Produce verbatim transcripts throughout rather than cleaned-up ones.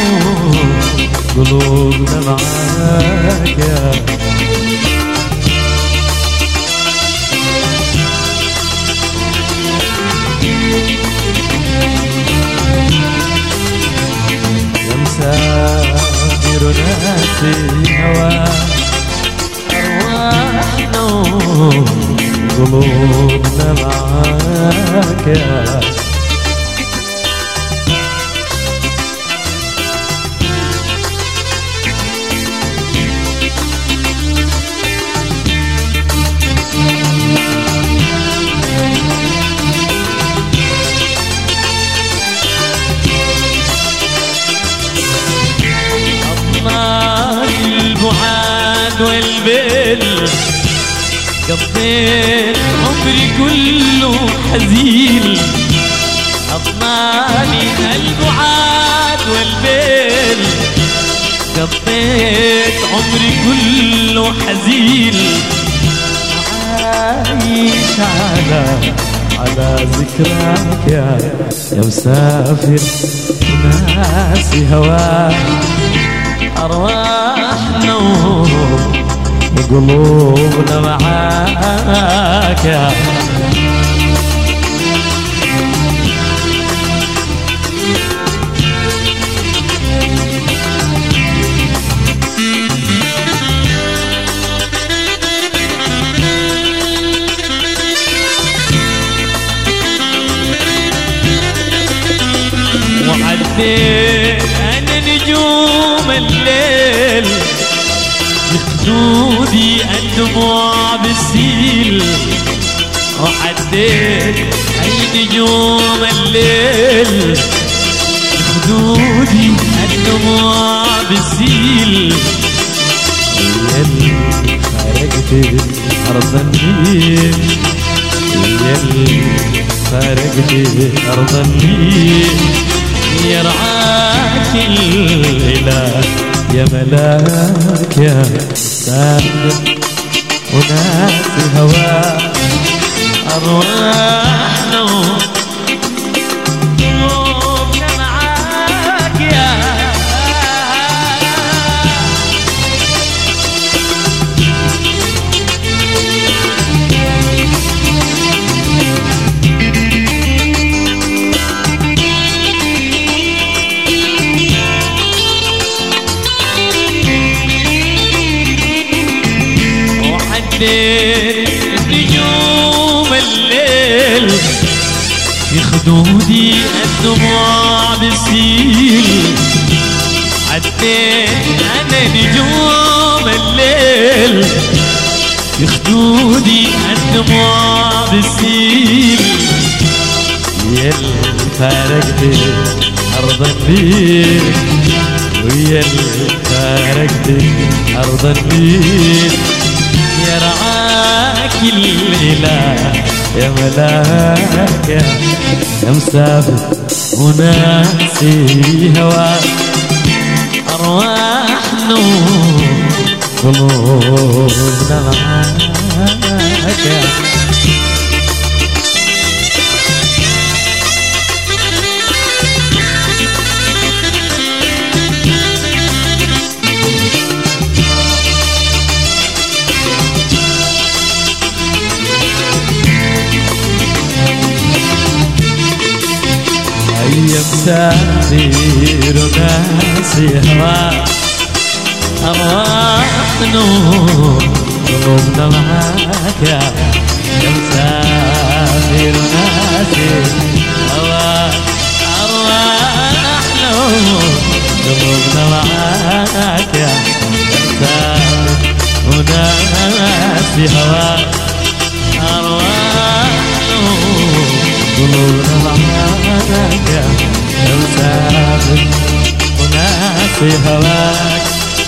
قلوبنا معاك يا يا مسافر ناسي هواك أرواحنا قلوبنا معاك يا البعاد والبل قضيت عمري كله حزين أطناني البعاد والبل قضيت عمري كله حزين عايش على على ذكراك يا يا مسافر وناسي هواك أرواحنا وقلوبنا معاك يا وعديت أنا نجوم الليل بخدودي الدموع بالسيل وعديت أي نجوم الليل بخدودي الدموع بالسيل يلي خرجت أرض النيل يلي خرجت أرض النيل يرعاك الإله يا ملاك يا سامر وناسي هواك أرواحنا قلوبنا معاك يا نجوم الليل في خدودي الدموع بالسيل عديت أنا نجوم الليل في خدودي الدموع بالسيل يلي فارقت أرض النيل ويلي فارقت أرض النيل يرعاك الإله يا ملاك يا مسافر وناسي هواك أرواحنا قلوبنا معاك يا مسافر وناسي هواك أرواحنا قلوبنا معاك يا مسافر وناسي هواك أرواحنا قلوبنا معاك يا مسافر وناسي هواك أرواحنا قلوبنا معاك يا مسافر وناسي هواك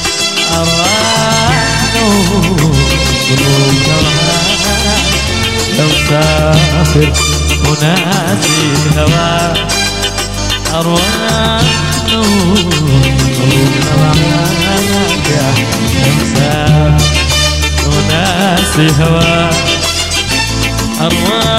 أرواحنا قلوبنا معاك يا مسافر وناسي هواك أرواحنا قلوبنا معاك يا مسافر وناسي هواك أرواحنا